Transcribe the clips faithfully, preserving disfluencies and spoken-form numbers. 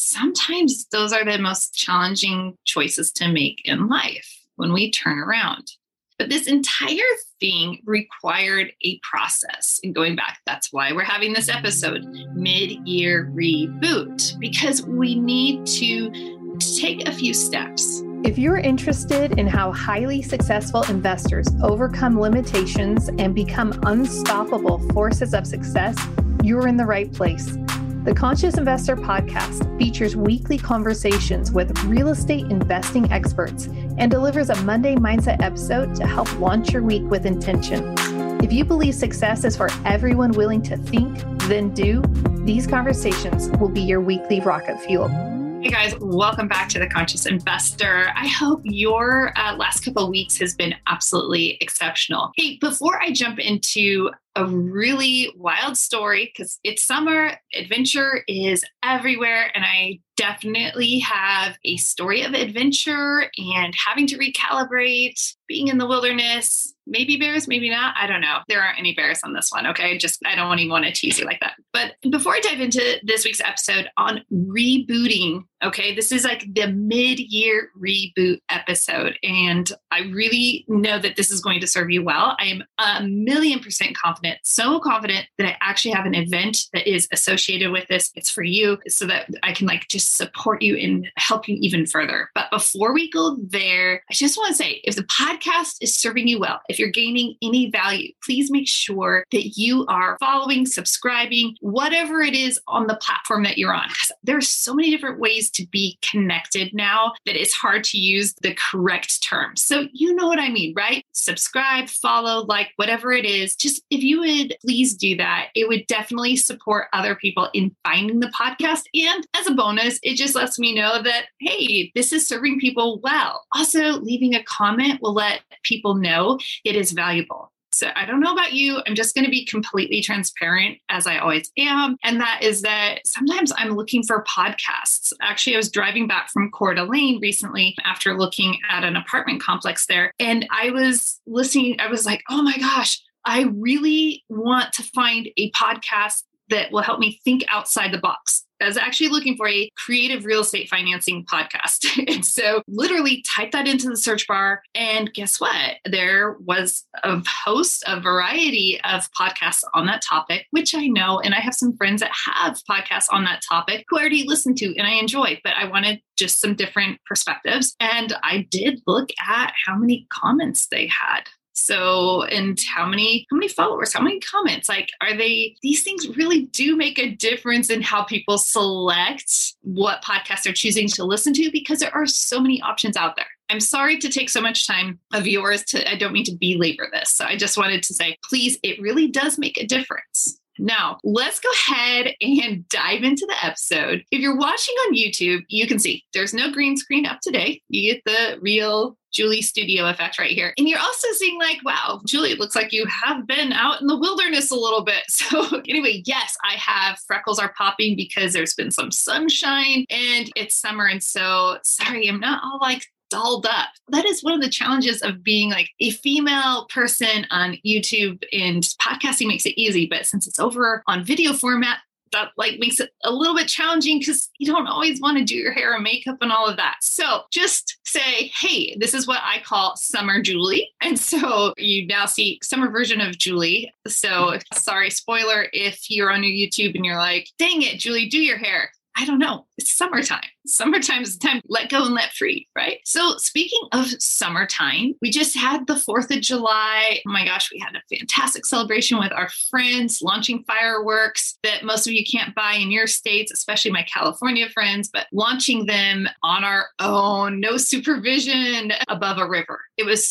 sometimes those are the most challenging choices to make in life when we turn around. But this entire thing required a process. And going back, that's why we're having this episode, Mid-Year Reboot, because we need to take a few steps. If you're interested in how highly successful investors overcome limitations and become unstoppable forces of success, you're in the right place. The Conscious Investor Podcast features weekly conversations with real estate investing experts and delivers a Monday Mindset episode to help launch your week with intention. If you believe success is for everyone willing to think, then do, these conversations will be your weekly rocket fuel. Hey guys, welcome back to the Conscious Investor. I hope your uh, last couple of weeks has been absolutely exceptional. Hey, before I jump into a really wild story, because it's summer, adventure is everywhere, and I definitely have a story of adventure and having to recalibrate, being in the wilderness, maybe bears, maybe not. I don't know. There aren't any bears on this one. Okay. Just, I don't even want to tease you like that. But before I dive into this week's episode on rebooting, okay, this is like the mid-year reboot episode. And I really know that this is going to serve you well. I am a million percent confident, so confident that I actually have an event that is associated with this. It's for you so that I can like just support you and help you even further. But before we go there, I just want to say, if the podcast is serving you well, if you're gaining any value, please make sure that you are following, subscribing, whatever it is on the platform that you're on. Because there's so many different ways to be connected now that it's hard to use the correct terms. So you know what I mean, right? Subscribe, follow, like whatever it is. Just if you would please do that, it would definitely support other people in finding the podcast. And as a bonus, it just lets me know that, hey, this is serving people well. Also, leaving a comment will let people know it is valuable. So I don't know about you. I'm just going to be completely transparent as I always am. And that is that sometimes I'm looking for podcasts. Actually, I was driving back from Coeur d'Alene recently after looking at an apartment complex there. And I was listening. I was like, oh my gosh, I really want to find a podcast that will help me think outside the box. I was actually looking for a creative real estate financing podcast. And so literally typed that into the search bar. And guess what? There was a host, a variety of podcasts on that topic, which I know. And I have some friends that have podcasts on that topic who I already listen to and I enjoy, but I wanted just some different perspectives. And I did look at how many comments they had. So, and how many, how many followers, how many comments, like, are they, these things really do make a difference in how people select what podcasts they're choosing to listen to, because there are so many options out there. I'm sorry to take so much time of yours to, I don't mean to belabor this. So I just wanted to say, please, it really does make a difference. Now, let's go ahead and dive into the episode. If you're watching on YouTube, you can see there's no green screen up today. You get the real Julie studio effect right here. And you're also seeing like, wow, Julie, it looks like you have been out in the wilderness a little bit. So anyway, yes, I have freckles are popping because there's been some sunshine and it's summer. And so sorry, I'm not all like dolled up. That is one of the challenges of being like a female person on YouTube, and podcasting makes it easy. But since it's over on video format, that like makes it a little bit challenging because you don't always want to do your hair and makeup and all of that. So just say, hey, this is what I call Summer Julie. And so you now see summer version of Julie. So sorry, spoiler, if you're on your YouTube and you're like, dang it, Julie, do your hair. I don't know. It's summertime. Summertime is the time to let go and let free, right? So speaking of summertime, we just had the fourth of July. Oh my gosh, we had a fantastic celebration with our friends, launching fireworks that most of you can't buy in your states, especially my California friends, but launching them on our own, no supervision above a river. It was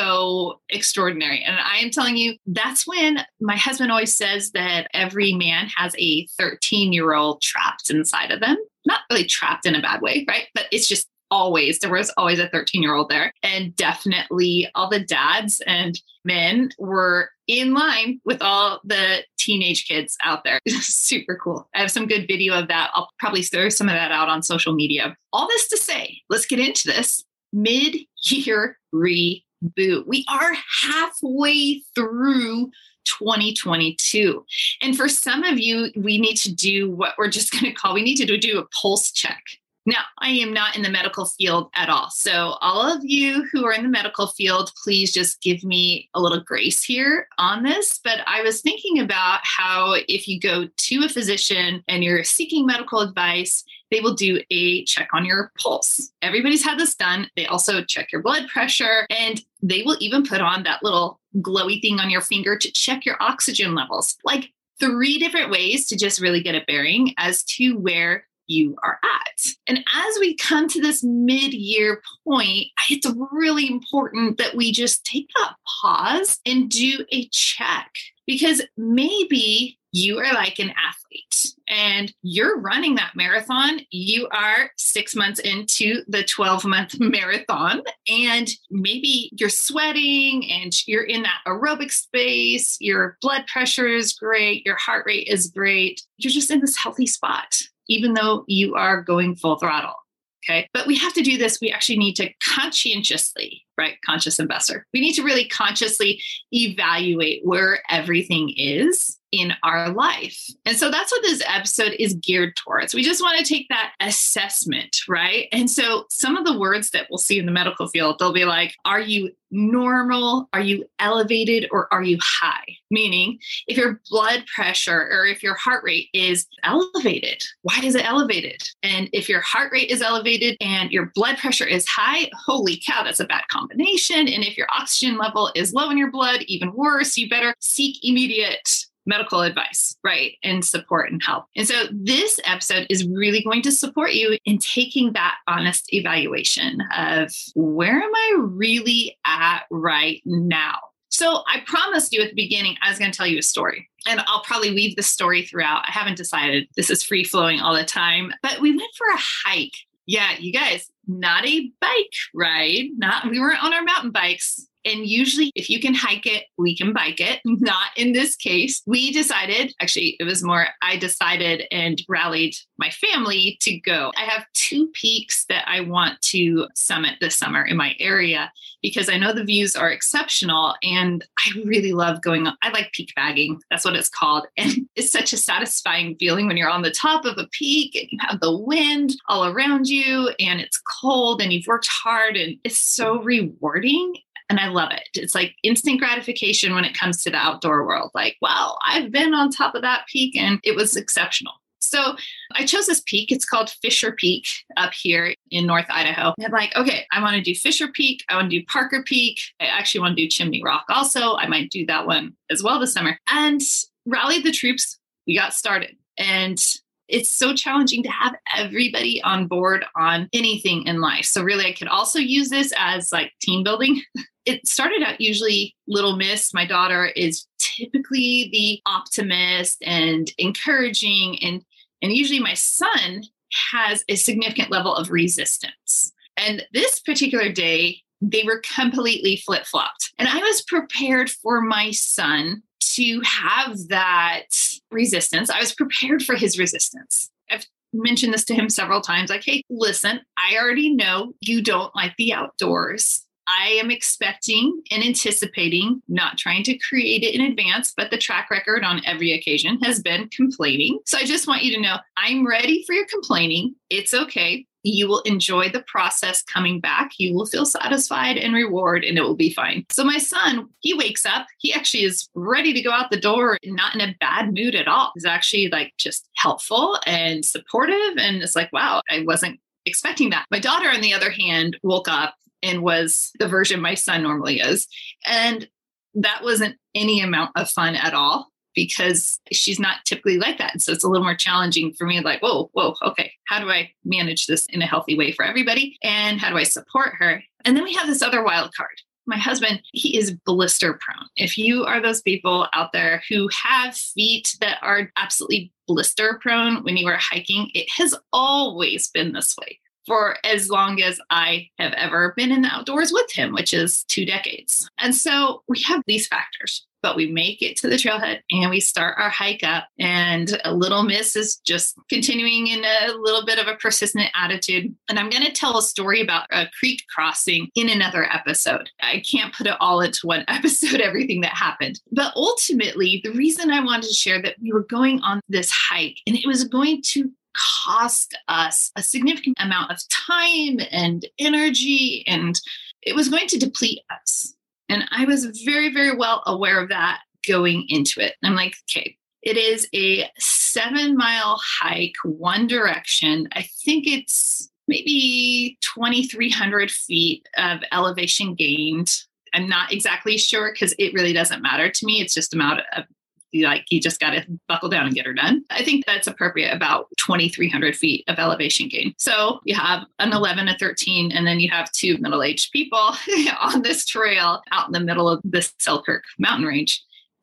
so extraordinary. And I am telling you, that's when my husband always says that every man has a thirteen-year-old trapped inside of them. Not really trapped in a bad way, right? But it's just always, there was always a thirteen-year-old there. And definitely all the dads and men were in line with all the teenage kids out there. Super cool. I have some good video of that. I'll probably throw some of that out on social media. All this to say, let's get into this mid-year reboot. We are halfway through twenty twenty-two. And for some of you, we need to do what we're just going to call, we need to do a pulse check. Now, I am not in the medical field at all. So all of you who are in the medical field, please just give me a little grace here on this. But I was thinking about how if you go to a physician and you're seeking medical advice, they will do a check on your pulse. Everybody's had this done. They also check your blood pressure, and they will even put on that little glowy thing on your finger to check your oxygen levels. Like three different ways to just really get a bearing as to where you are at. And as we come to this mid-year point, it's really important that we just take that pause and do a check, because maybe you are like an athlete and you're running that marathon. You are six months into the twelve month marathon, and maybe you're sweating and you're in that aerobic space. Your blood pressure is great. Your heart rate is great. You're just in this healthy spot, even though you are going full throttle. Okay. But we have to do this. We actually need to conscientiously, right? Conscious investor. We need to really consciously evaluate where everything is in our life. And so that's what this episode is geared towards. We just want to take that assessment, right? And so some of the words that we'll see in the medical field, they'll be like, are you normal? Are you elevated? Or are you high? Meaning if your blood pressure or if your heart rate is elevated, why is it elevated? And if your heart rate is elevated and your blood pressure is high, holy cow, that's a bad combination. And if your oxygen level is low in your blood, even worse, you better seek immediate medical advice, right? And support and help. And so this episode is really going to support you in taking that honest evaluation of where am I really at right now? So I promised you at the beginning, I was going to tell you a story, and I'll probably weave the story throughout. I haven't decided. This is free flowing all the time, but we went for a hike. Yeah, you guys, not a bike ride. Not, we weren't on our mountain bikes. And usually if you can hike it, we can bike it. Not in this case. We decided, actually, it was more, I decided and rallied my family to go. I have two peaks that I want to summit this summer in my area because I know the views are exceptional and I really love going. I like peak bagging. That's what it's called. And it's such a satisfying feeling when you're on the top of a peak and you have the wind all around you and it's cold and you've worked hard and it's so rewarding. And I love it. It's like instant gratification when it comes to the outdoor world. Like, wow, I've been on top of that peak and it was exceptional. So I chose this peak. It's called Fisher Peak up here in North Idaho. And I'm like, okay, I want to do Fisher Peak. I want to do Parker Peak. I actually want to do Chimney Rock also. I might do that one as well this summer. And rallied the troops. We got started. And it's so challenging to have everybody on board on anything in life. So really, I could also use this as like team building. It started out usually little miss. My daughter is typically the optimist and encouraging. And, and usually my son has a significant level of resistance. And this particular day, they were completely flip-flopped. And I was prepared for my son to have that resistance. I was prepared for his resistance. I've mentioned this to him several times. Like, hey, listen, I already know you don't like the outdoors. I am expecting and anticipating, not trying to create it in advance, but the track record on every occasion has been complaining. So I just want you to know I'm ready for your complaining. It's okay. You will enjoy the process coming back. You will feel satisfied and reward, and it will be fine. So my son, he wakes up. He actually is ready to go out the door, not in a bad mood at all. He's actually like just helpful and supportive. And it's like, wow, I wasn't expecting that. My daughter, on the other hand, woke up and was the version my son normally is. And that wasn't any amount of fun at all because she's not typically like that. And so it's a little more challenging for me, like, whoa, whoa, okay, how do I manage this in a healthy way for everybody? And how do I support her? And then we have this other wild card. My husband, he is blister prone. If you are those people out there who have feet that are absolutely blister prone when you are hiking, it has always been this way for as long as I have ever been in the outdoors with him, which is two decades. And so we have these factors. but we make it to the trailhead and we start our hike up. And a Little Miss is just continuing in a little bit of a persistent attitude. And I'm going to tell a story about a creek crossing in another episode. I can't put it all into one episode, everything that happened. But ultimately, the reason I wanted to share that we were going on this hike and it was going to cost us a significant amount of time and energy, and it was going to deplete us. And I was very, very well aware of that going into it. I'm like, okay, it is a seven mile hike, one direction. I think it's maybe twenty-three hundred feet of elevation gained. I'm not exactly sure because it really doesn't matter to me. It's just a matter of like, you just got to buckle down and get her done. I think that's appropriate, about twenty-three hundred feet of elevation gain. So you have an eleven, a thirteen, and then you have two middle-aged people on this trail out in the middle of the Selkirk mountain range.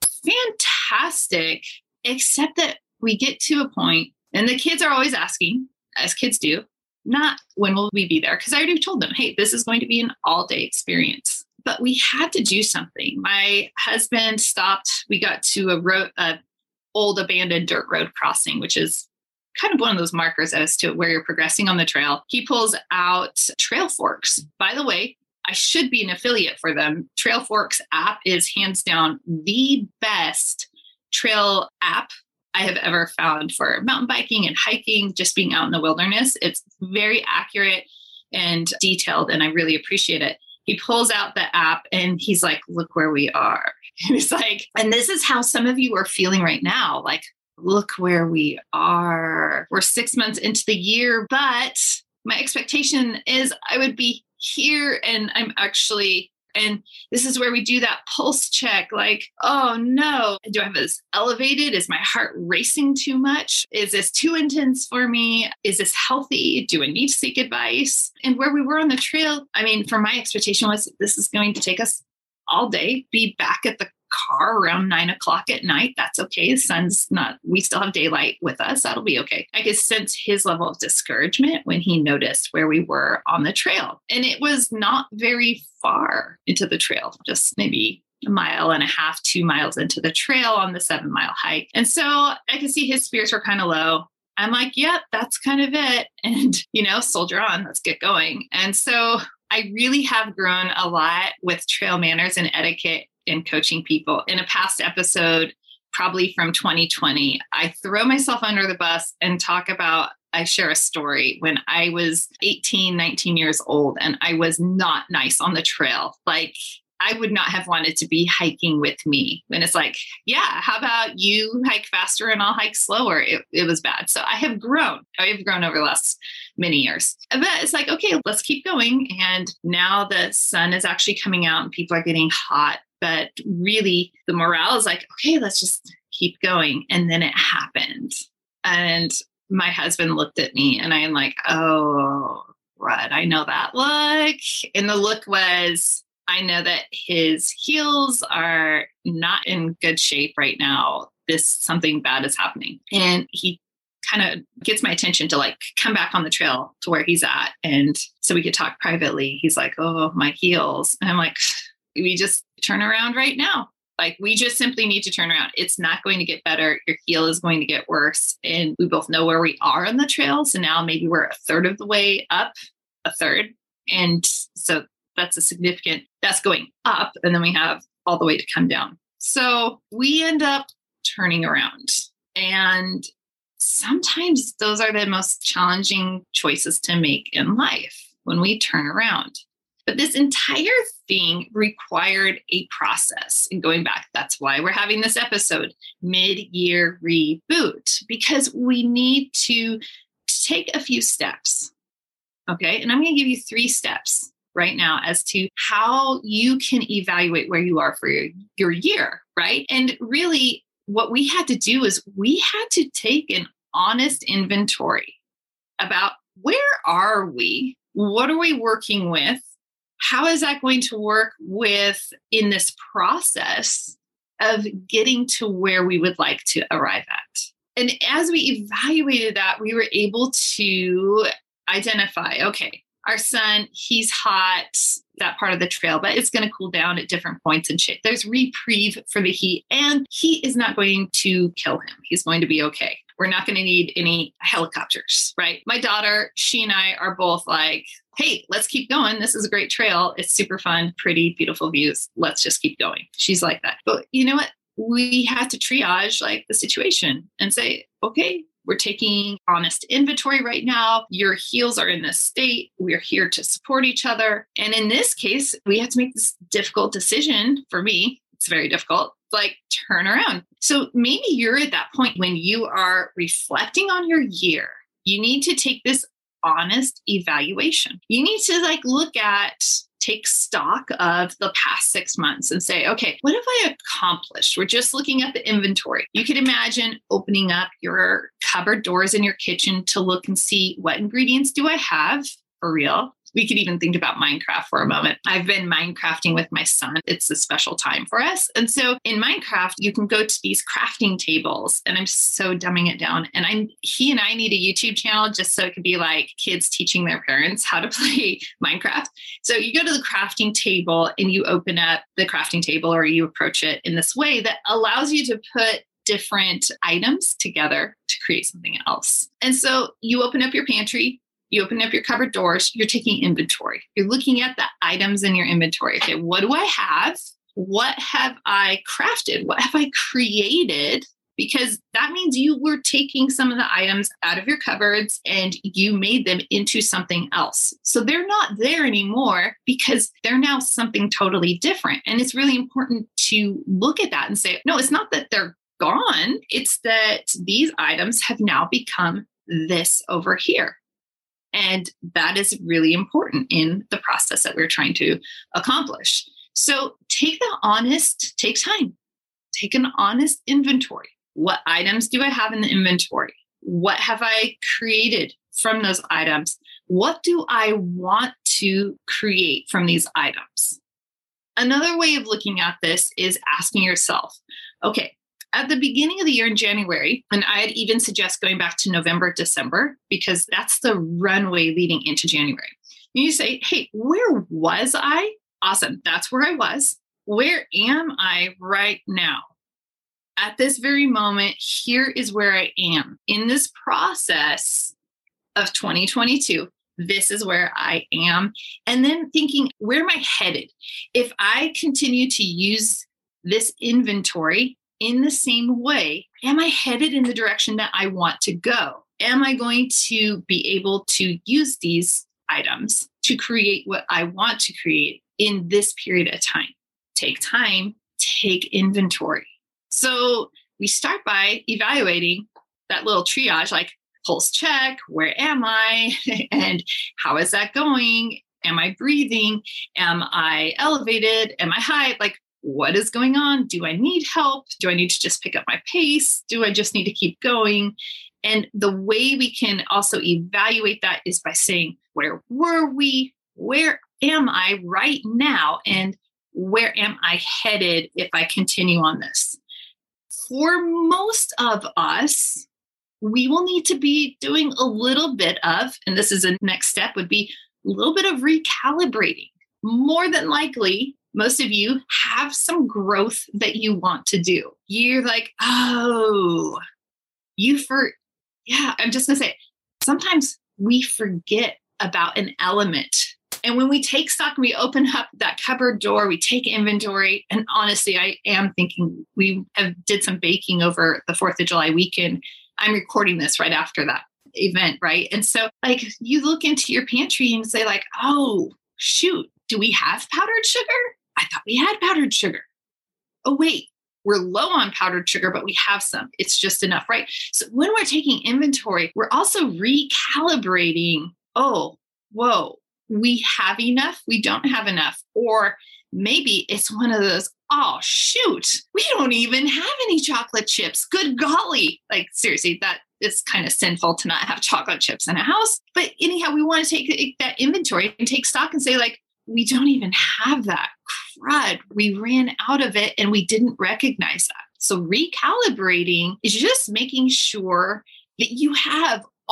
Fantastic, except that we get to a point, and the kids are always asking, as kids do, not when will we be there? Because I already told them, hey, this is going to be an all-day experience. But we had to do something. My husband stopped. We got to a road, a old abandoned dirt road crossing, which is kind of one of those markers as to where you're progressing on the trail. He pulls out Trail Forks. By the way, I should be an affiliate for them. Trail Forks app is hands down the best trail app I have ever found for mountain biking and hiking, just being out in the wilderness. It's very accurate and detailed, and I really appreciate it. He pulls out the app and he's like, look where we are. And it's like, and this is how some of you are feeling right now. Like, look where we are. We're six months into the year, but my expectation is I would be here, and I'm actually, and this is where we do that pulse check. Like, oh no, do I have this elevated? Is my heart racing too much? Is this too intense for me? Is this healthy? Do I need to seek advice? And where we were on the trail, I mean, for my expectation was this is going to take us all day, be back at the car around nine o'clock at night. That's okay. The sun's not, we still have daylight with us. That'll be okay. I could sense his level of discouragement when he noticed where we were on the trail. And it was not very far into the trail, just maybe a mile and a half, two miles into the trail on the seven mile hike. And so I could see his spirits were kind of low. I'm like, yep, that's kind of it. And, you know, soldier on, let's get going. And so I really have grown a lot with trail manners and etiquette in coaching people. In a past episode, probably from twenty twenty, I throw myself under the bus and talk about, I share a story when I was eighteen, nineteen years old, and I was not nice on the trail. Like, I would not have wanted to be hiking with me. And it's like, yeah, how about you hike faster and I'll hike slower? It, it was bad. So I have grown. I have grown over the last many years. But it's like, okay, let's keep going. And now the sun is actually coming out and people are getting hot. But really, the morale is like, okay, let's just keep going. And then it happened. And my husband looked at me and I'm like, oh, right, I know that look. And the look was, I know that his heels are not in good shape right now. This, something bad is happening. And he kind of gets my attention to like come back on the trail to where he's at. And so we could talk privately. He's like, oh, my heels. And I'm like, we just turn around right now. Like, we just simply need to turn around. It's not going to get better. Your heel is going to get worse. And we both know where we are on the trail. So now maybe we're a third of the way up, a third. And so that's a significant, that's going up. And then we have all the way to come down. So we end up turning around. And sometimes those are the most challenging choices to make in life when we turn around. But this entire thing required a process. And going back, that's why we're having this episode, mid-year reboot, because we need to take a few steps. Okay. And I'm going to give you three steps right now as to how you can evaluate where you are for your, your year, right? And really what we had to do is we had to take an honest inventory about where are we? What are we working with? How is that going to work with in this process of getting to where we would like to arrive at? And as we evaluated that, we were able to identify, okay, our son, he's hot, that part of the trail, but it's going to cool down at different points and shit. There's reprieve for the heat, and heat is not going to kill him. He's going to be okay. We're not going to need any helicopters, right? My daughter, she and I are both like, hey, let's keep going. This is a great trail. It's super fun, pretty, beautiful views. Let's just keep going. She's like that. But you know what? We have to triage like the situation and say, okay, we're taking honest inventory right now. Your heels are in this state. We're here to support each other. And in this case, we have to make this difficult decision. For me, it's very difficult, like turn around. So maybe you're at that point when you are reflecting on your year. You need to take this honest evaluation. You need to like look at, take stock of the past six months and say, okay, what have I accomplished? We're just looking at the inventory. You could imagine opening up your cupboard doors in your kitchen to look and see what ingredients do I have for real. We could even think about Minecraft for a moment. I've been Minecrafting with my son. It's a special time for us. And so in Minecraft, you can go to these crafting tables, and I'm so dumbing it down. And I'm he and I need a YouTube channel just so it could be like kids teaching their parents how to play Minecraft. So you go to the crafting table and you open up the crafting table, or you approach it in this way that allows you to put different items together to create something else. And so you open up your pantry. You open up your cupboard doors, you're taking inventory. You're looking at the items in your inventory. Okay, what do I have? What have I crafted? What have I created? Because that means you were taking some of the items out of your cupboards and you made them into something else. So they're not there anymore because they're now something totally different. And it's really important to look at that and say, no, it's not that they're gone. It's that these items have now become this over here. And that is really important in the process that we're trying to accomplish. So take the honest, take time, take an honest inventory. What items do I have in the inventory? What have I created from those items? What do I want to create from these items? Another way of looking at this is asking yourself, okay, at the beginning of the year in January, and I'd even suggest going back to November, December, because that's the runway leading into January. And you say, hey, where was I? Awesome. That's where I was. Where am I right now? At this very moment, here is where I am. In this process of twenty twenty-two, this is where I am. And then thinking, where am I headed? If I continue to use this inventory in the same way, am I headed in the direction that I want to go? Am I going to be able to use these items to create what I want to create in this period of time? Take time, take inventory. So we start by evaluating that little triage, like pulse check, where am I? And how is that going? Am I breathing? Am I elevated? Am I high? Like, what is going on? Do I need help? Do I need to just pick up my pace? Do I just need to keep going? And the way we can also evaluate that is by saying, where were we? Where am I right now? And where am I headed if I continue on this? For most of us, we will need to be doing a little bit of, and this is a next step, would be a little bit of recalibrating. More than likely, most of you have some growth that you want to do. You're like, oh, you for, yeah, I'm just going to say, sometimes we forget about an element. And when we take stock and we open up that cupboard door, we take inventory. And honestly, I am thinking we have did some baking over the fourth of July weekend. I'm recording this right after that event, right? And so like you look into your pantry and say like, oh, shoot, do we have powdered sugar? I thought we had powdered sugar. Oh, wait, we're low on powdered sugar, but we have some. It's just enough, right? So when we're taking inventory, we're also recalibrating. Oh, whoa, we have enough. We don't have enough. Or maybe it's one of those, oh, shoot, we don't even have any chocolate chips. Good golly. Like, seriously, that is kind of sinful to not have chocolate chips in a house. But anyhow, we want to take that inventory and take stock and say like, we don't even have that. Crud. We ran out of it and we didn't recognize that. So recalibrating is just making sure that you have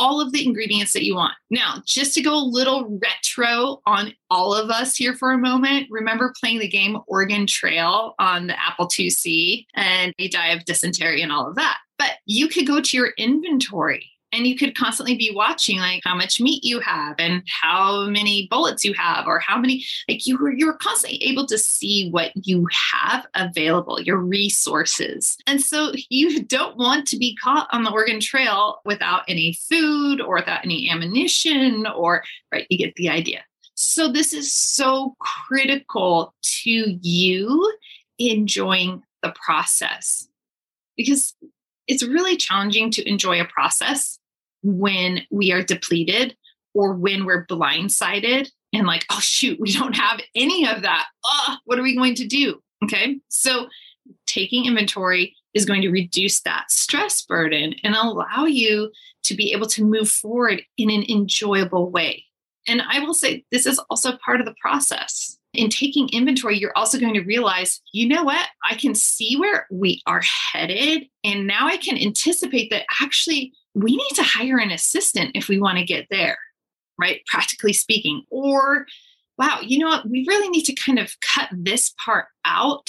all of the ingredients that you want. Now, just to go a little retro on all of us here for a moment, remember playing the game Oregon Trail on the Apple two C and you die of dysentery and all of that. But you could go to your inventory and you could constantly be watching like how much meat you have and how many bullets you have or how many, like you were, you were constantly able to see what you have available, your resources. And so you don't want to be caught on the Oregon Trail without any food or without any ammunition or, right, you get the idea. So this is so critical to you enjoying the process because it's really challenging to enjoy a process when we are depleted or when we're blindsided and like, oh, shoot, we don't have any of that. Oh, what are we going to do? Okay. So taking inventory is going to reduce that stress burden and allow you to be able to move forward in an enjoyable way. And I will say this is also part of the process. In taking inventory, you're also going to realize, you know what? I can see where we are headed. And now I can anticipate that actually we need to hire an assistant if we want to get there, right? Practically speaking. Or, wow, you know what? We really need to kind of cut this part out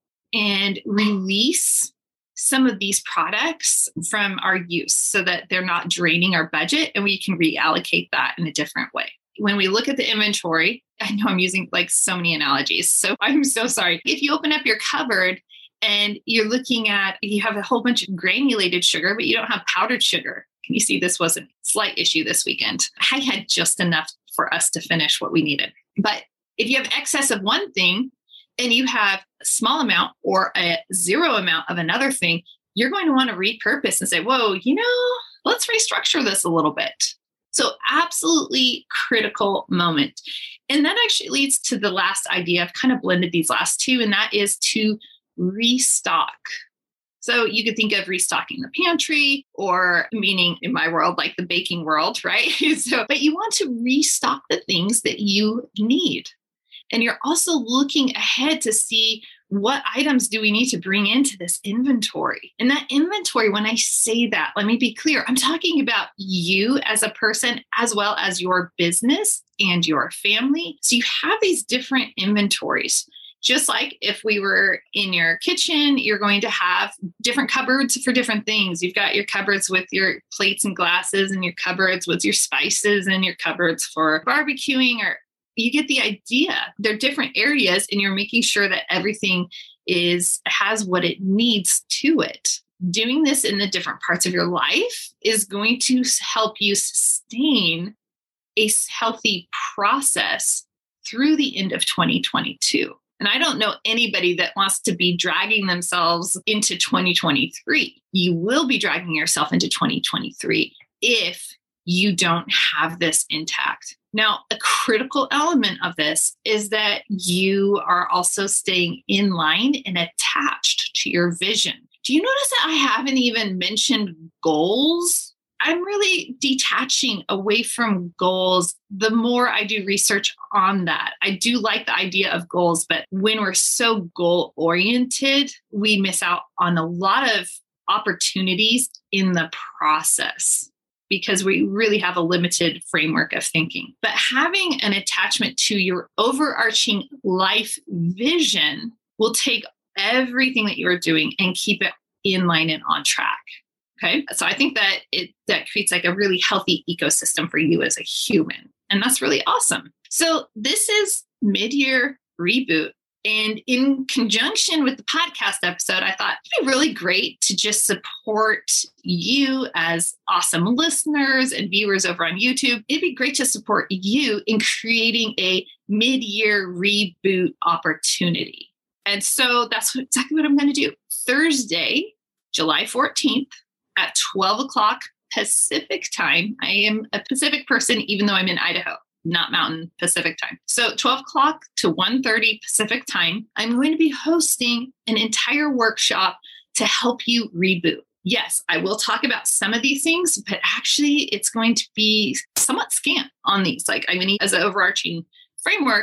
and release some of these products from our use so that they're not draining our budget and we can reallocate that in a different way. When we look at the inventory, I know I'm using like so many analogies, so I'm so sorry. If you open up your cupboard and you're looking at, you have a whole bunch of granulated sugar, but you don't have powdered sugar. Can you see this was a slight issue this weekend? I had just enough for us to finish what we needed. But if you have excess of one thing and you have a small amount or a zero amount of another thing, you're going to want to repurpose and say, whoa, you know, let's restructure this a little bit. So absolutely critical moment. And that actually leads to the last idea. I've kind of blended these last two, and that is to restock. So you could think of restocking the pantry or meaning in my world, like the baking world, right? So, but you want to restock the things that you need. And you're also looking ahead to see what items do we need to bring into this inventory? And that inventory, when I say that, let me be clear, I'm talking about you as a person, as well as your business and your family. So you have these different inventories. Just like if we were in your kitchen, you're going to have different cupboards for different things. You've got your cupboards with your plates and glasses and your cupboards with your spices and your cupboards for barbecuing, or you get the idea. They're different areas and you're making sure that everything is has what it needs to it. Doing this in the different parts of your life is going to help you sustain a healthy process through the end of twenty twenty-two. And I don't know anybody that wants to be dragging themselves into twenty twenty-three. You will be dragging yourself into twenty twenty-three if you don't have this intact. Now, a critical element of this is that you are also staying in line and attached to your vision. Do you notice that I haven't even mentioned goals? I'm really detaching away from goals the more I do research on that. I do like the idea of goals, but when we're so goal-oriented, we miss out on a lot of opportunities in the process, because we really have a limited framework of thinking. But having an attachment to your overarching life vision will take everything that you're doing and keep it in line and on track. Okay. So I think that it that creates like a really healthy ecosystem for you as a human. And that's really awesome. So this is Mid-Year Reboot. And in conjunction with the podcast episode, I thought it'd be really great to just support you as awesome listeners and viewers over on YouTube. It'd be great to support you in creating a mid-year reboot opportunity. And so that's exactly what I'm going to do. Thursday, July fourteenth at twelve o'clock Pacific time. I am a Pacific person, even though I'm in Idaho. Not Mountain, Pacific time. So twelve o'clock to one thirty Pacific time, I'm going to be hosting an entire workshop to help you reboot. Yes, I will talk about some of these things, but actually it's going to be somewhat scant on these. Like, I mean, as an overarching framework,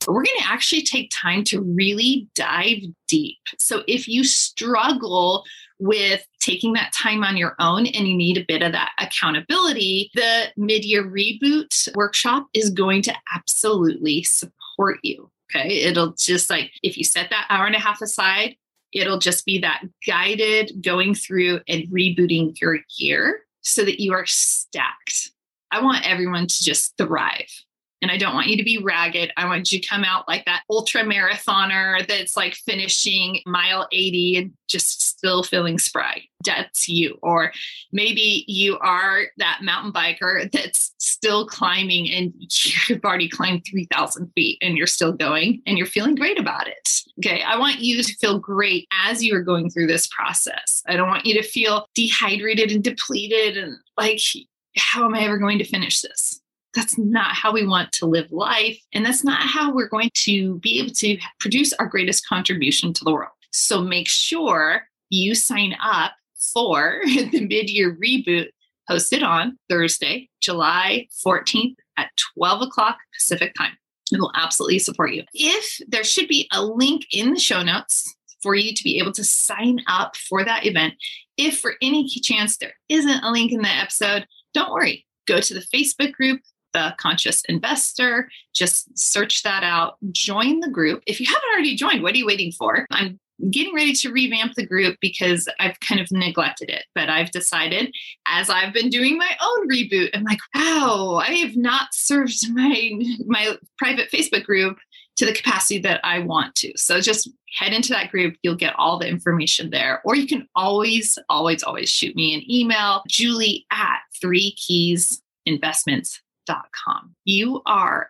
But we're going to actually take time to really dive deep. So if you struggle with taking that time on your own and you need a bit of that accountability, the mid-year reboot workshop is going to absolutely support you. Okay. It'll just like, if you set that hour and a half aside, it'll just be that guided going through and rebooting your year so that you are stacked. I want everyone to just thrive. And I don't want you to be ragged. I want you to come out like that ultra marathoner that's like finishing mile eighty and just still feeling spry. That's you. Or maybe you are that mountain biker that's still climbing and you've already climbed three thousand feet and you're still going and you're feeling great about it. Okay. I want you to feel great as you are going through this process. I don't want you to feel dehydrated and depleted and like, how am I ever going to finish this? That's not how we want to live life. And that's not how we're going to be able to produce our greatest contribution to the world. So make sure you sign up for the mid-year reboot hosted on Thursday, July fourteenth at twelve o'clock Pacific time. It will absolutely support you. If there should be a link in the show notes for you to be able to sign up for that event. If for any chance there isn't a link in the episode, don't worry. Go to the Facebook group, The Conscious Investor. Just search that out. Join the group. If you haven't already joined, what are you waiting for? I'm getting ready to revamp the group because I've kind of neglected it. But I've decided as I've been doing my own reboot, I'm like, wow, I have not served my, my private Facebook group to the capacity that I want to. So just head into that group. You'll get all the information there. Or you can always, always, always shoot me an email, Julie at three keys investments dot com. You are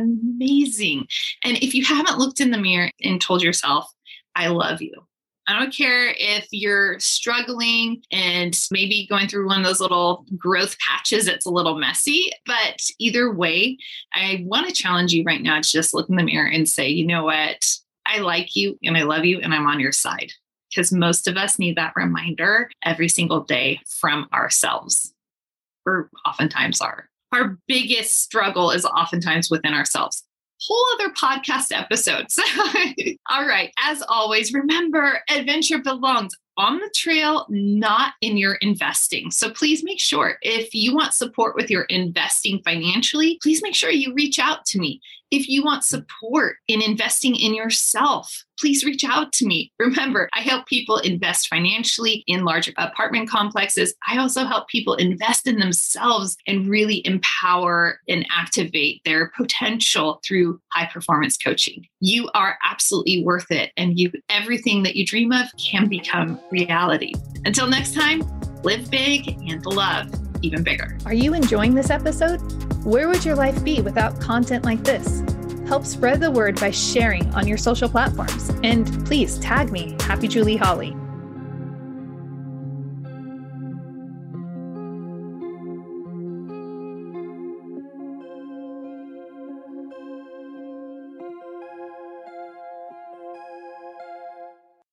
amazing. And if you haven't looked in the mirror and told yourself, I love you. I don't care if you're struggling and maybe going through one of those little growth patches that's a little messy, but either way, I want to challenge you right now to just look in the mirror and say, you know what? I like you and I love you and I'm on your side. Because most of us need that reminder every single day from ourselves, or oftentimes are. Our biggest struggle is oftentimes within ourselves. Whole other podcast episodes. All right. As always, remember, adventure belongs on the trail, not in your investing. So please make sure if you want support with your investing financially, please make sure you reach out to me. If you want support in investing in yourself, please reach out to me. Remember, I help people invest financially in large apartment complexes. I also help people invest in themselves and really empower and activate their potential through high performance coaching. You are absolutely worth it. And you, everything that you dream of can become reality. Until next time, live big and love even bigger. Are you enjoying this episode? Where would your life be without content like this? Help spread the word by sharing on your social platforms. And please tag me, Happy Julie Holly.